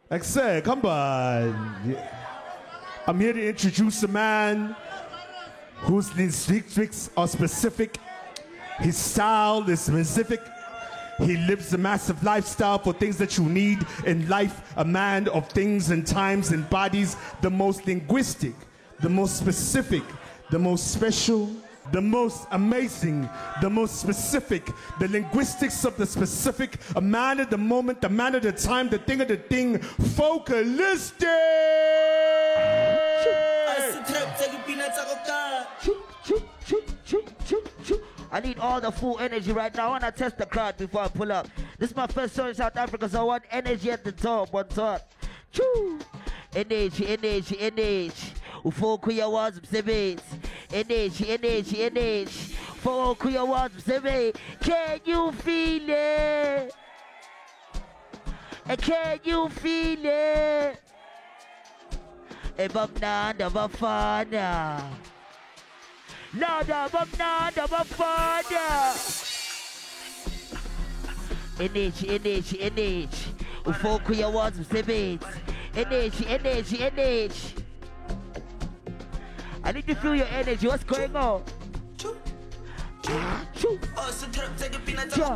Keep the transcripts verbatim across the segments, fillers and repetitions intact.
Like I said, come on. I'm here to introduce a man whose lyrics are specific. His style is specific. He lives a massive lifestyle for things that you need in life. A man of things and times and bodies. The most linguistic, the most specific, the most special, the most amazing, the most specific, the linguistics of the specific, a man of the moment, the man of the time, the thing of the thing, focalistic! I need all the full energy right now. I want to test the crowd before I pull up. This is my first show in South Africa, so I want energy at the top, on top. Choo! Energy, energy, energy. Ufoku ya wazi msebenzi. Energy, energy, energy. Ufoku ya wazi msebenzi. Can you feel it? Can you feel it? Ebamnanda bafana. Nada bamnanda bafana. Energy, energy, energy. Ufoku ya wazi msebenzi. Energy, energy, energy. I need to feel your energy. What's going on? Choo. Ah, choo. Oh, so take a peanut yeah.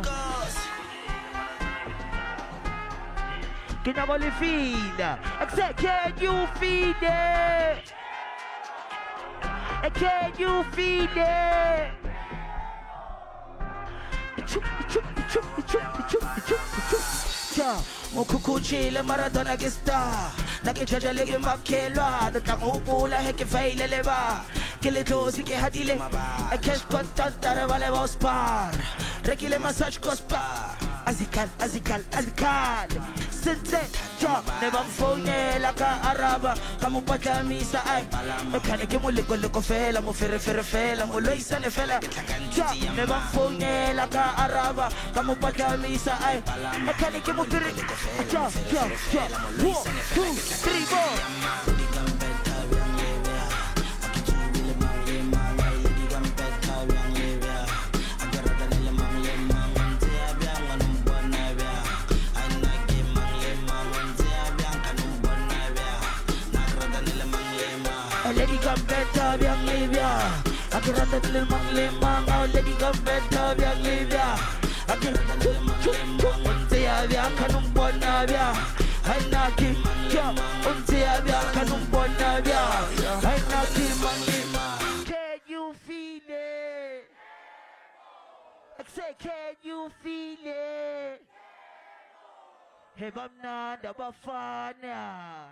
Can you only feel? Except, can you feel it? Can you feel it? Choo, choo, choo, choo, choo, choo, choo. Yeah. Ukukuchile Maradona ke star Nakichaja lege makelwa Notang upula heke faile leva Kile tosi ke hadile Ekesh kontantare vale vos par Rekile massage kospar Azikal, azikal, azikal Sente, ja Nebam fonye laka araba Kamu pata misa ay Mekane ke muliko liko fela Mu fere fere fela Mu loisa ne fela Ja Nebam fonye laka araba Kamu pata misa ay Mekane ke mu fere Ja, ja, ja One, two, three, four Lady come better, young Libya. I can run the little man, little man. Now lady come better, young Libya. I can run the little man, little man. Unte avia kanum bonavia. I knock him, yeah. Unte avia kanum bonavia. I knock him, can you feel it? I say, can you feel it? Hey, Bamna, the Bafana.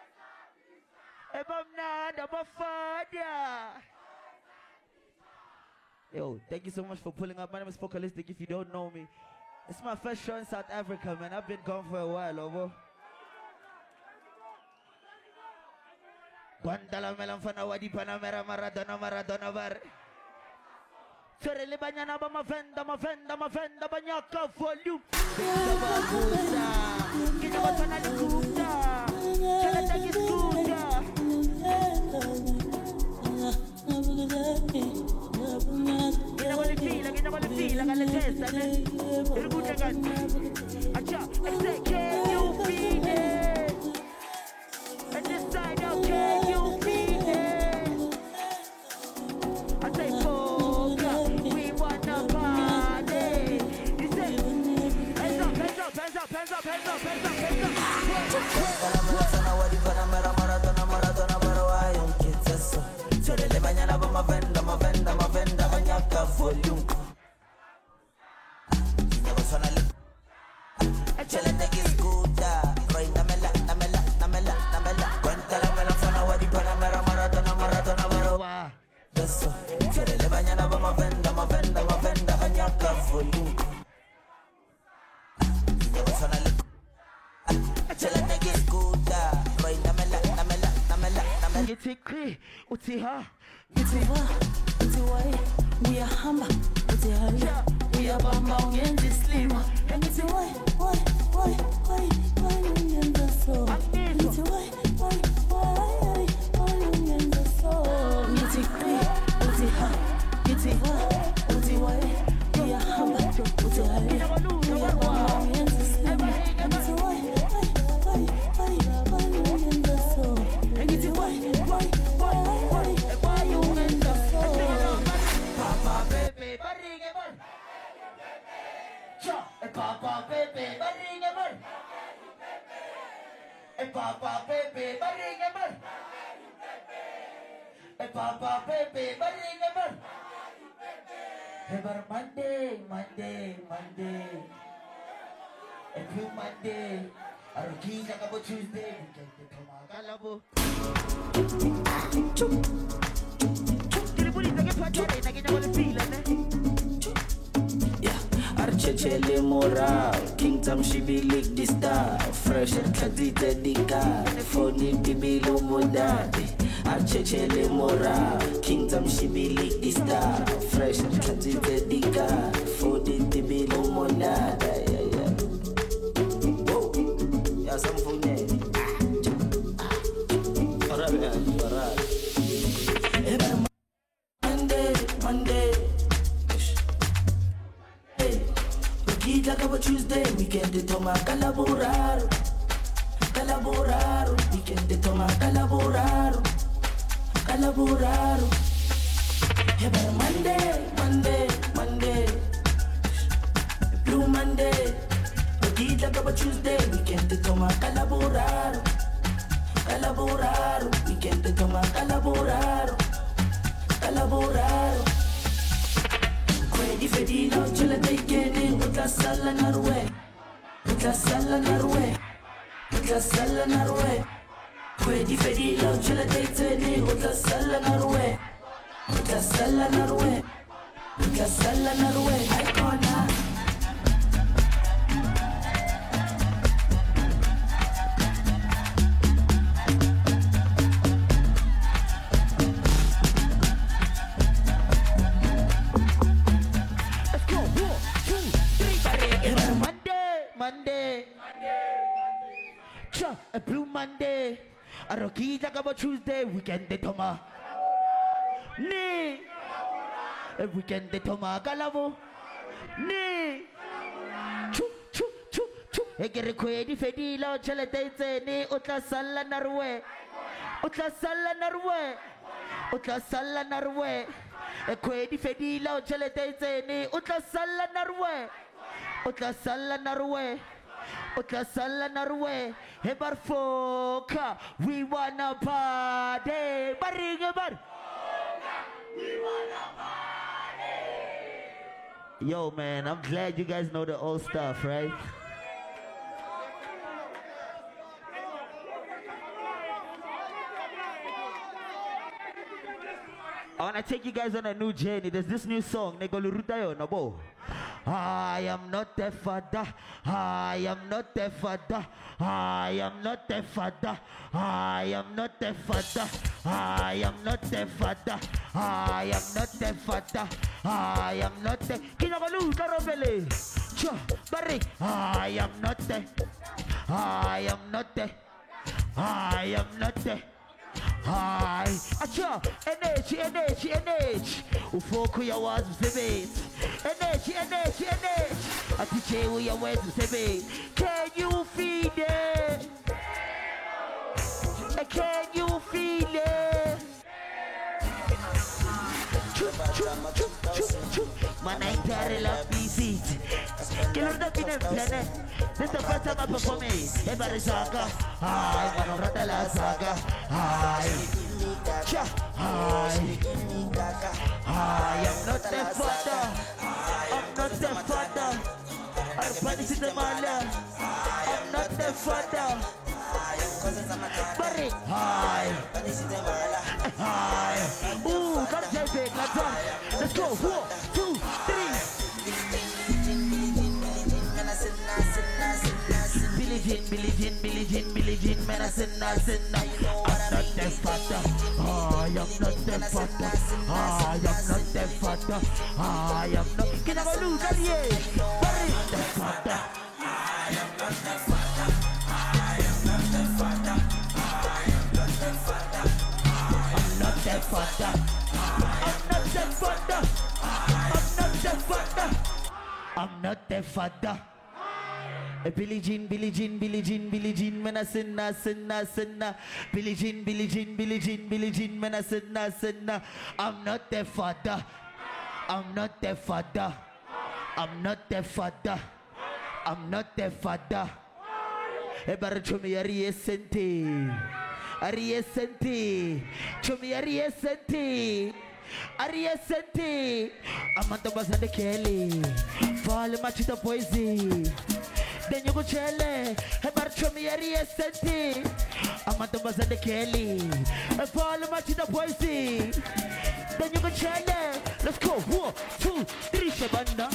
Yo, thank you so much for pulling up. My name is Focalistic. If you don't know me, it's my first show in South Africa, man. I've been gone for a while, over. Guantala melam fana wadi panamera Maradona Maradona var. Sorry, banyana ba mafenda mafenda mafenda banyaka volume. Kita watana likuta. Kala tagi skuta. Kita wali feel, kita wali feel, kala testa ne. Irbuta kan. Acha, say can you feel it? And this side out, can you feel it? I say focus, we wanna party. You say, hands up, hands up, hands up, hands up, hands up, hands up, hands up. Volume. Utiha, utiha, utiwa, we are hamba, utiha, we are bamba, and this slimmer, and it's why, why, why, why, why, and the soul, it's why, why, why, why, and the soul, utiha, utiha, utiha, utiwa, we are hamba, utiha, we are bamba, and this slimmer, and it's why, why, why, why. E papa pepe baringa bar. E papa pepe baringa bar. Ever Monday, Monday, Monday. Every Monday. Aruki Jakabo Tuesday. Kalabo. Dili bonita che fa arena che non le fila, yeah. Archechele mora, Kingdom she be lick the star. Fresh and kadita dika, ne phone bibilo modade. Archechele mora, Kingdom she be lick the star. Fresh and kadita dika, phone bibilo modade. Yeah, yeah. Whoa, yeah, some phone there. Alright, alright. Monday, Monday. Like about Tuesday, weekend de toma calaborar, calaborar, weekend de toma calaborar, calaborar. Hey, Monday, Monday, Monday, Blue Monday. Weekend like about Tuesday, weekend de toma calaborar, calaborar, weekend de toma calaborar, calaborar. Di fedino ce la dai chiedi, utla sala narwe, utla sala narwe, utla sala narwe. Que di fedino ce la dai chiedi, utla sala narwe, utla sala narwe, utla sala narwe. Icona. Monday, Cha, a Blue Monday, a Rocky Jakabo Tuesday, weekend de Toma. Ne, a weekend de Toma Galavo. Ne, Chu, Chu, Chu, Chu, a get a quedi fedilo, Chelatete, ne, Utla Sala Narwe, Utla Sala Narwe, Utla Sala Narwe, a quedi fedilo, Chelatete, ne, Utla Sala Narwe. Utla sala narwe, utla sala narwe. Hebar foka, we wanna party. Baringa bar. We wanna party. Yo man, I'm glad you guys know the old stuff, right? I wanna take you guys on a new journey. There's this new song, Negolurutayo Nabo. I am not a father. I am not a father. I am not a father. I am not a father. I am not a father. I am not a father. I am not a Kinagalu Karabele. Cha Barry. I am not a. I am not a. I am not a. Hi, acha, energy, energy, energy. Ufoku ya wazu sebe. Energy, energy, energy. Atiche u ya wazu sebe. Can you feel it? Can you feel it? Man, I carry love visit. Killer the pinner planet. This the first time I perform it. Every saga. Hi, Manorata la saga. Hi. Cha. Hi. Hi. I'm not the father. I'm not the father. I'm punish the mother. I'm not the father. Barry. Hi. Hi. Ooh, come take it. Let's go. Let's go. Four, two, three. Billie Jean, Billie Jean, Billie Jean, Billie Jean, man, I sin, I sin, I'm not the father. I am not the father. I am not the father. I am not. Can I go lose that year? Barry, the father. I am not the father. I am not the father. I am not the father. I'm not the father. I'm not the father. I'm not the father. I'm not the father. Billie Jean, Billie Jean, Billie Jean, Billie Jean, man, I sin, I sin, I sin, Billie Jean, Billie Jean, Billie Jean, Billie Jean, man, I sin, I sin, I'm not the father. I'm not the father. I'm not the father. I'm not the father. Ebar Chumi Ari Senti. Ari Senti. Chumi Ari Senti. Ari Senti. Amanda Bazande Kelly. Fall Machita Poesie. Then you go chele. Ebar Chumi Ari Senti. Amanda Bazande Kelly. Fall Machita Poesie. Then you go chele. Let's go. One, two, three, Shabanda.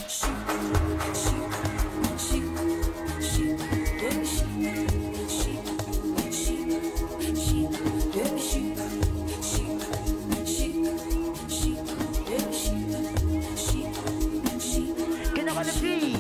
Can I have the beat?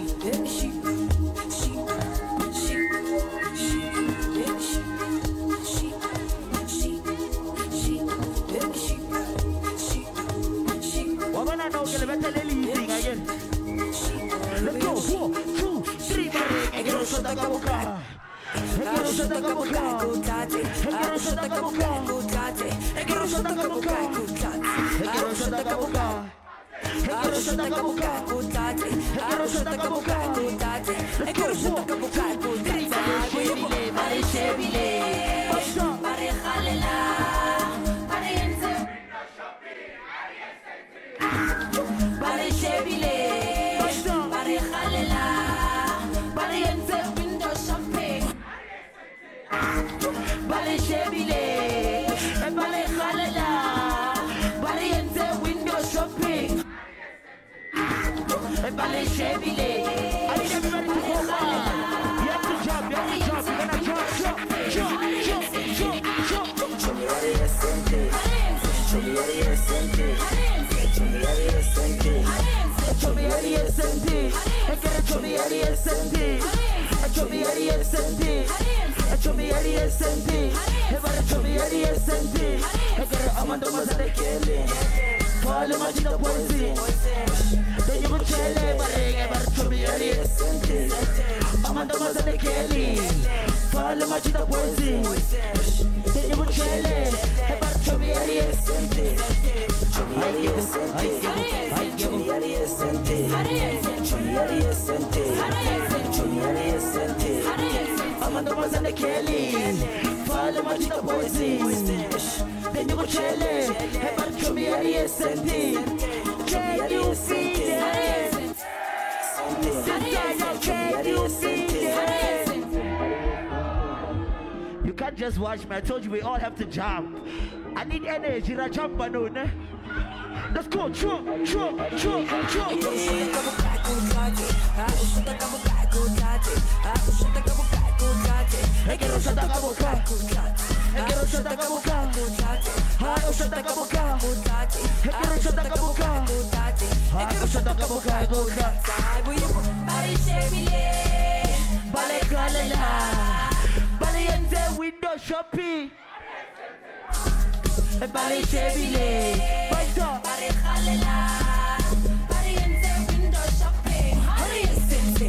What when I know get a better thing again? Let's go. Four, two, three, four. I get a shot at Gaboka. I get a shot at Gaboka. I get a shot at Gaboka. I get a shot at Gaboka. I get a shot at Gaboka. I get a shot at Gaboka. I get a shot at Gaboka. I get a shot at Gaboka. Three, Shebile, Mari Shebile, Mari Khalela, Mari Enzo, Mari Shebile, Mari Khalela, Mari Enzo, window shopping, Mari Shebile, Mari Khalela, Mari Enzo, window shopping, Mari Shebile. I need everybody to go on. You have to jump, you have to jump, you're gonna jump, jump, jump, jump, jump, jump. Show me how to sente. Show me how to sente. Show me how to sente. Show me how to sente. I gotta show me how to sente. Show me how to sente. Show me how to sente. Everybody show me how to sente. I gotta Amanda Mazade Kelly. Follow my chita poison. Then you go chele, but everybody show me how to sente. Amanda Mazade Kelly. Follow my chita poison. Then you go chele, everybody show me how to sente. Show me how to sente. I give you, I give you. Show me how to sente. Show me how to sente. Amanda Mazade Kelly. Follow my chita poison. Then you go chele, everybody show me how to sente. Can you feel it? Can you feel it? You can't just watch me. I told you we all have to jump. I need energy. I jump alone. Eh? Let's go. Jump, jump, jump, jump. I get a shot at Gaboka. I get a shot at Gaboka. I get a shot at Gaboka. I get a shot at Gaboka. I get a shot at Gaboka. Bale Shebile, Bale Khalela, Bale Enze window shopping. Bale Shebile, Bale Khalela, Bale Enze window shopping. Bale Enze.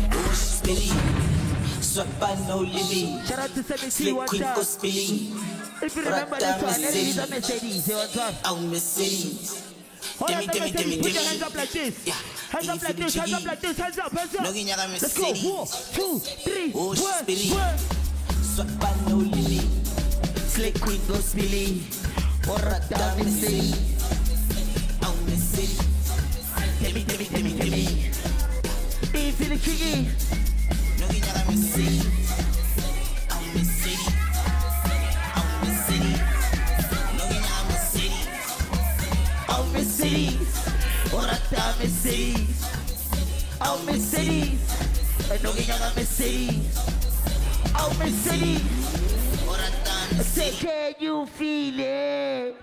Swappa no living. Shout out to seventy one time. If you remember this one, let me use a Mercedes. Oh, Mercedes. Hold on, Mercedes. Put your hands up like this. Hands up like this. Hands up like this. Hands up. Hands up. Let's go. One, two, three. One, one. Swappa no living. Slick queen go spilly. Orata Mercedes. Oh, Mercedes. Tell me, tell me, tell me, tell me. Hey, feel it tricky. No guiñara Mercedes. Oh, Mercedes. Oh, Mercedes. No guiñara Mercedes. Oh, Mercedes. Orata Mercedes. Oh, Mercedes. No guiñara Mercedes. Oh, Mercedes. Orata Say, Mercedes. can you feel it?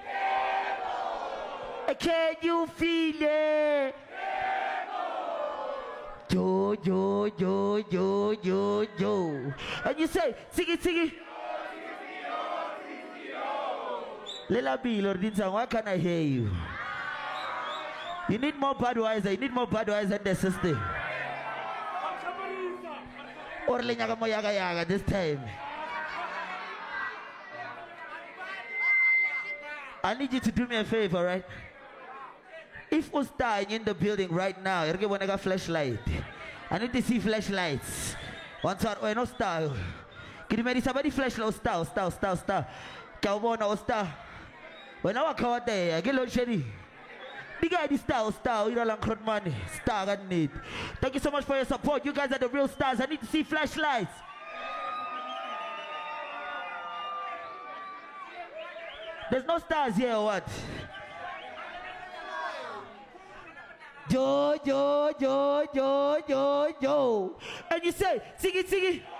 Can you feel it? Yo, yo, yo, yo, yo, yo. And you say, sing it, sing it. Lela B, Lord Dinsan, why can't I hear you? You need more Budweiser, you need more Budweiser in the system. Or Lenyaga Moyaga Yaga this time. I need you to do me a favor, right? If we start in the building right now, you're going to get a flashlight. I need to see flashlights. One side, or no style. Can you make somebody flash low star, star, star, star. Cowboy no star. When I walk out there, I get low shady. Big guy, this star, star, you don't like money. Star, I need. Thank you so much for your support. You guys are the real stars. I need to see flashlights. There's no stars here or what? Yo, yo, yo, yo, yo, yo. And you say, sing it, sing it.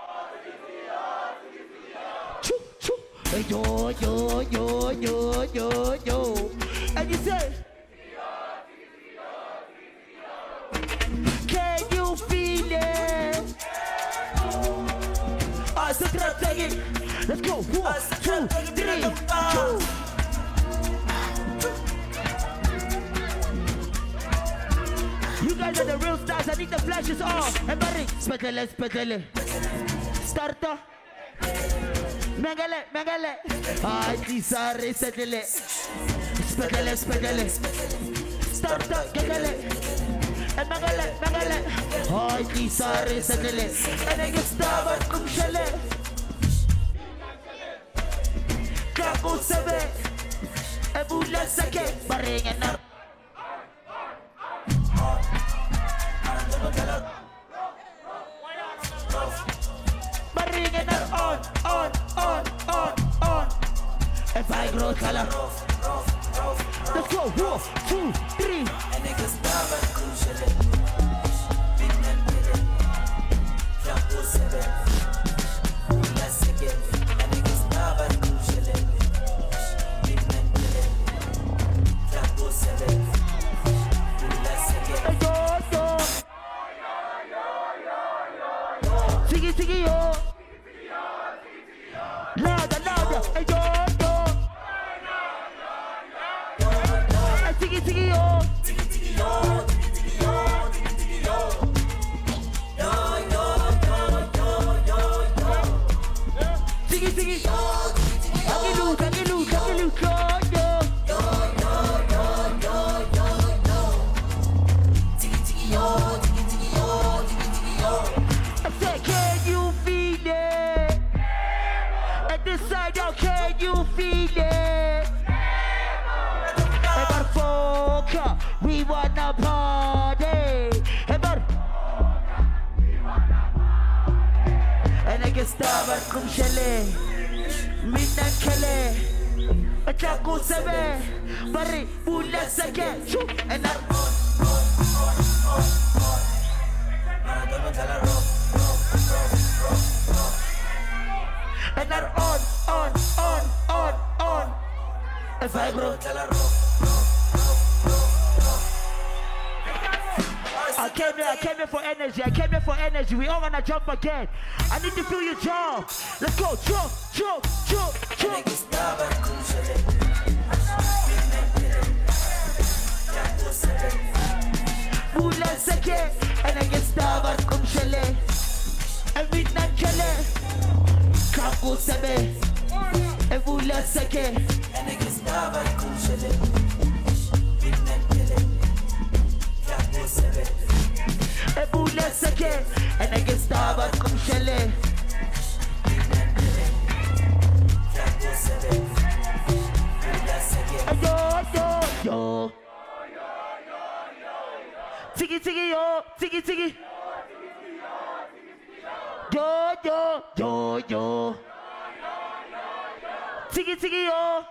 Choo, choo. Hey, yo, yo, yo, yo, yo, yo. And you say, can you feel it? I said, take it. Let's go. One, two, three, two. You guys are the real stars. I need the flashes on. Everybody, spetele, spetele. Starta. Mengele, mengele. Ay, tisare, setele. Spetele, spetele. Starta, gegele. And mengele, mengele. Ay, tisare, setele. And I get started, kum shele. Kako sebe. Ebula seke. Baringa na. Bring it on, on, on, on, on. If I grow color, let's go. One, two, three. And niggas stop and crucial it. Big man with it. Jumbo seven. Let's again. And niggas stop and crucial it. Big man with it. Jumbo seven. Let's again. Sigi, sigi, yo. Louder, louder. Hey, yo, yo. Hey, sigi, sigi, yo. Sigi, yo. Sigi, yo. Yo, yo, yo, yo, yo, yo. Sigi, sigi. Agilu, agilu, agilu, yo, yo. Yo, yo, yo, yo, yo, yo. Sigi, sigi, yo. Sigi, sigi, yo. Sigi, sigi, yo. I said, can you feel it? At this side, y'all, can you feel it? Ever folk, we wanna party. Ever. And I get started, come shele. Midnight kele. A chaco sebe. Bari, bula sake. And I. And they're on, on, on, on, on. If I grow, I came here, I came here for energy. I came here for energy. We all gonna jump again. I need to feel your jump. Let's go, jump, jump, jump, jump. Bula seke, and I get started, come shele. And midnight kele. Kako sebe, ebula seke. And I get started, come shele. Midnight kele. Kako sebe, ebula seke. And I get started, come shele. Midnight kele. Kako sebe, ebula seke. Yo, yo, yo. Tiki, tiki, yo, tiki, tiki. Yo, yo, yo, yo. Tiki, tiki, yo.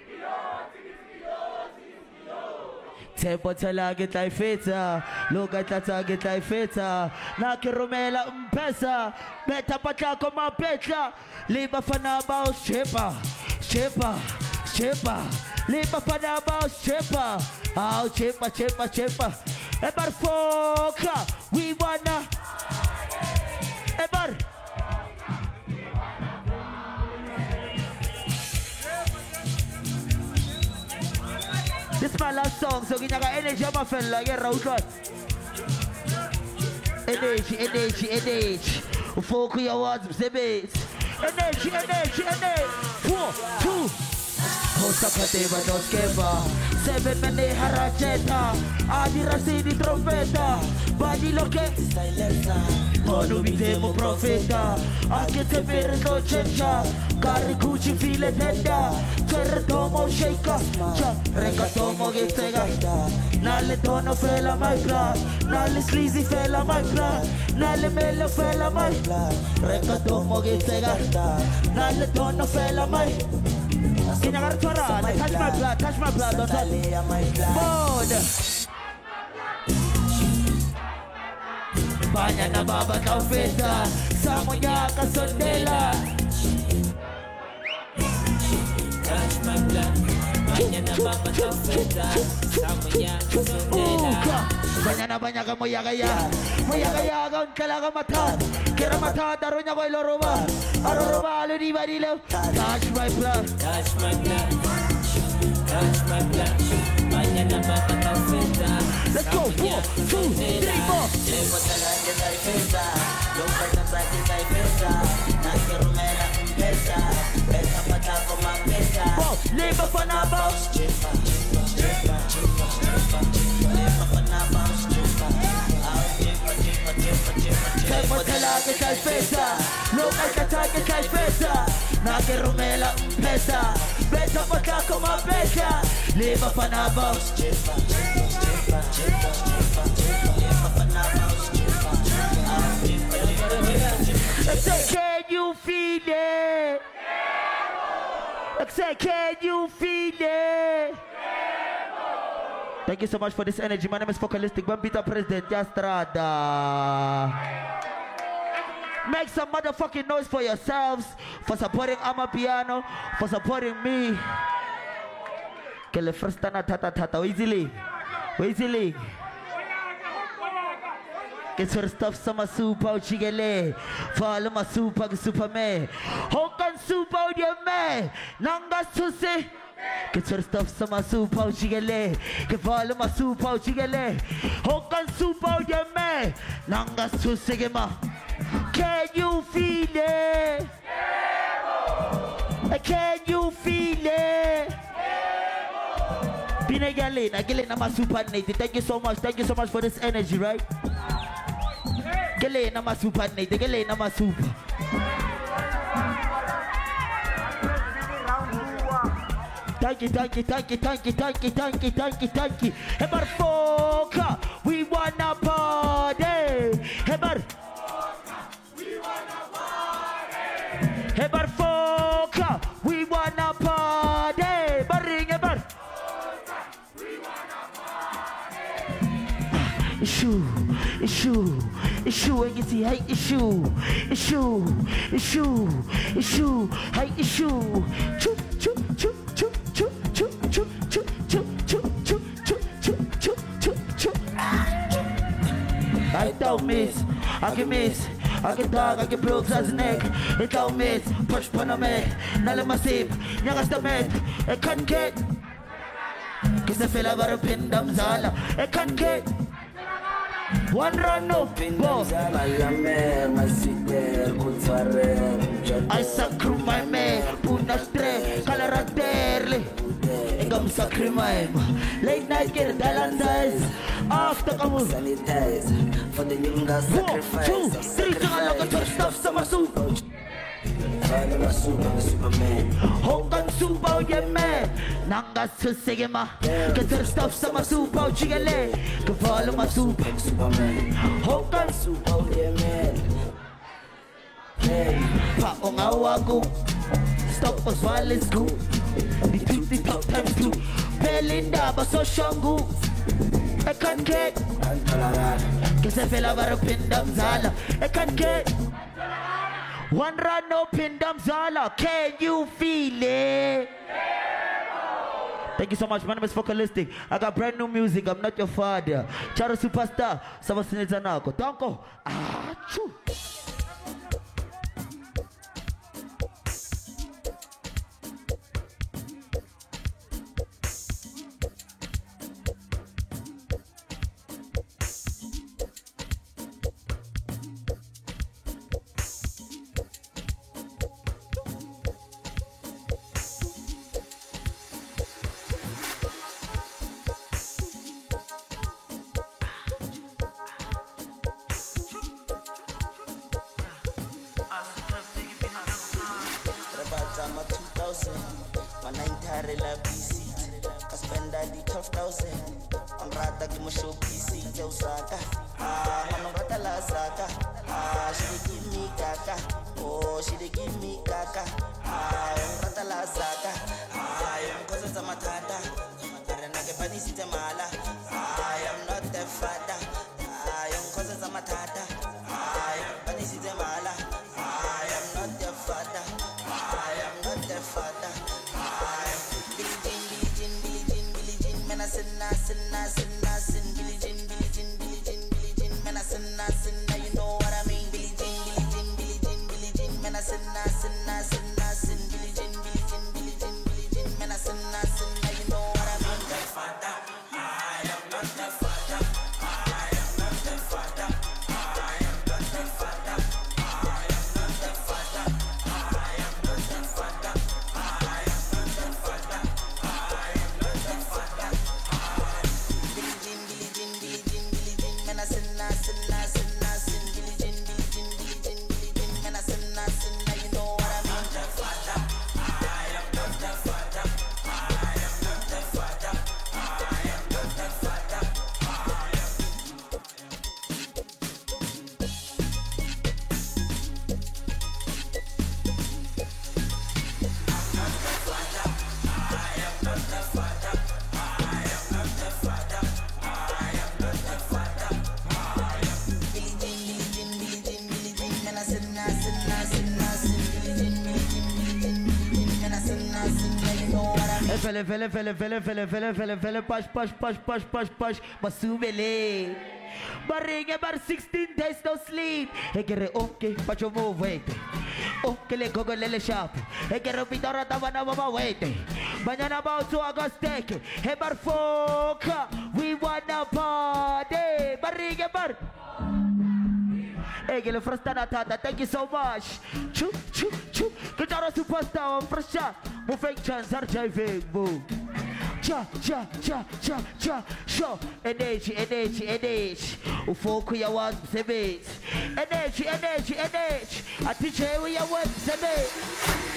Tempo tala get like feta. Look at that get like feta. Naki romela umpesa. Beta pata como petla. Liba fana bao shepa. Shepa. Shepa. Liba fana bao shepa. Oh, shepa, shepa, shepa. Ever foka. We wanna. Ever. This is my last song, so give me energy, my fella. Get round one. Energy, energy, energy. Focus your words, the bass. Energy, energy, energy. Four, two. Hosapateva nos keva Seven mene haracheta Adi rasidi trompeta Badi loke Monu vitemo profeta Anche te per no ceccia Cari cuci file tenda Cerre tomo shake Reka tomo getega Nalle tono fela maikla Nalle sleazy fela maikla Nalle melo fela maikla Reka tomo getega Nalle tono fela maikla Can you touch my blood, touch my blood, don't touch Mode Banya na baba ka feta Samoya ka sondela Touch my blood Banya na baba ka feta Samoya ka sondela Banya na banya ka moya kaya Moya kaya ka unkala ka mata Kira mata daro niya ko iloroba Aroroba alo di ba dilo Touch my blood Touch my blood Touch my blood Banya na baba ka feta Let's go, four, two, three, four Levo talaga tayo festa Lumpay na practice tayo festa Nasi rumera kong pesa Pesa pa tako mga pesa Levo pa na ba? Levo pa na ba? Levo talaga tayo festa Lumpay ka tayo tayo festa Nasi rumera kong pesa Pesa pa tako mga pesa Levo pa na ba? I say, can you feel it? I say, can you feel it? Thank you so much for this energy. My name is Focalistic. Bambita President Yastrada. Make some motherfucking noise for yourselves, for supporting Amapiano, for supporting me. Que le frustana tata tata. Easily. Easily. Get your stuff sama super chigele. Follow my super superman. Hokan super dia me. Nanga susi. Get your stuff sama super chigele. Get follow my super chigele. Hokan super dia me. Nanga susi gema. Can you feel it? Can you feel it? Pinagale, nagale na ma super nate. Thank you so much. Thank you so much for this energy, right? Gale na ma super nate. Gale na ma super. Thank you, thank you, thank you, thank you, thank you, thank you, thank you, thank you. Hebar Foka, we wanna party. Hebar we wanna party. Hebar Foka, we wanna party. Baring hebar. Issue, issue, issue, and you see, hey, issue, issue, issue, issue, hey, issue. Choo, choo, choo, choo, choo, choo, choo, choo, choo, choo, choo, choo, choo, choo, choo, choo. I don't miss, I can miss. I can dog, I can broke as neck. It don't miss, push paname, nala masip, nyagas the met, I can't get. Kiss the fella bar pindam zala, I can't get. One run no go. I sacru my man, puna stre, calaraterle. Engam sacri my late night get dalandas. After come sanitize for the young sacrifice. Two, three, look at stuff, summer soup. Superman. Hokan super yeah man. Nanga susegema. Get your stuff sama super chigale. Can follow my super Superman. Hokan super yeah man. Hey, pa ongawago. Stop us violence go. The fifty top times two. Belinda baso shangu. I can't get. Cause I feel about a pindam zala. I can't get. One run up in Damzala, can you feel it? Thank you so much. My name is Focalistic. I got brand new music. I'm not your father. Charo superstar. Sama sinizanako. Tanko. Ah, choo. my two thousand. My nine tare la B C. I spend all the twelve thousand. I'm rata give me show P C. Joe Saka. Ah, I'm rata la Saka. Ah, she dey give me kaka. Oh, she dey give me kaka. Ah, I'm rata la Saka. Ah, I'm cause I'm a tata. Arena ke pani si mala. I am not the father. I am cause I'm a tata. I am pani si mala. I am not the father. I am not the father. I am Billie Jean, Billie Jean, Billie Jean, Billie Jean. Man, I sin, I sin, I sin, I sin. Billie Jean, Billie Jean, Billie Jean, Billie Jean. Man, I sin, I sin. Now you know what I mean. Billie Jean, Billie Jean, Billie Jean, Billie Jean. Man, I sin, I sin, I sin, I sin. Billie Jean, Billie Jean, Billie Jean, Billie Jean. Man, I sin, I sin. Now you know what I mean. The father, I am not the father. I am not the father. I am not the father. I am not the father. I am not the father. I am not the father. I am not the father. Billie Jean, Billie Jean, Billie Jean, Billie Jean. Man, I sin, I sin, I sin, I sin. Billie Jean, Billie Jean, Billie Jean, Billie Jean. Man, I sin, I sin. Now you know what I mean. The father. I am not the father. I am not the father. I am not the father. I am. Billie Jean, Billie Jean, Billie Jean, Billie Jean. Man, I sin, I sin, I sin, I sin. Billie Jean, Billie Jean, Billie Jean, Billie Jean. Man, I sin, I sin. Now you know what I mean. Fele, fele, fele, fele, fele, fele, fele, fele, push, push, push, push, push, push, masumele. Baring about sixteen days no sleep. Hey, get it okay, but you move wait. Okay, le gogo lele sharp. Hey, get it pitara tabana mama wait. Mañana about to August take. Hey, bar foca, we wanna party. Baring about. Hey, get it first tata. Thank you so much. Choo, choo, choo. Guitar superstar, first shot. Moving chance are driving, move. Cha, cha, cha, cha, cha, show. Energy, energy, energy. O foco ya was seven. Energy, energy, energy. I teach you ya was seven.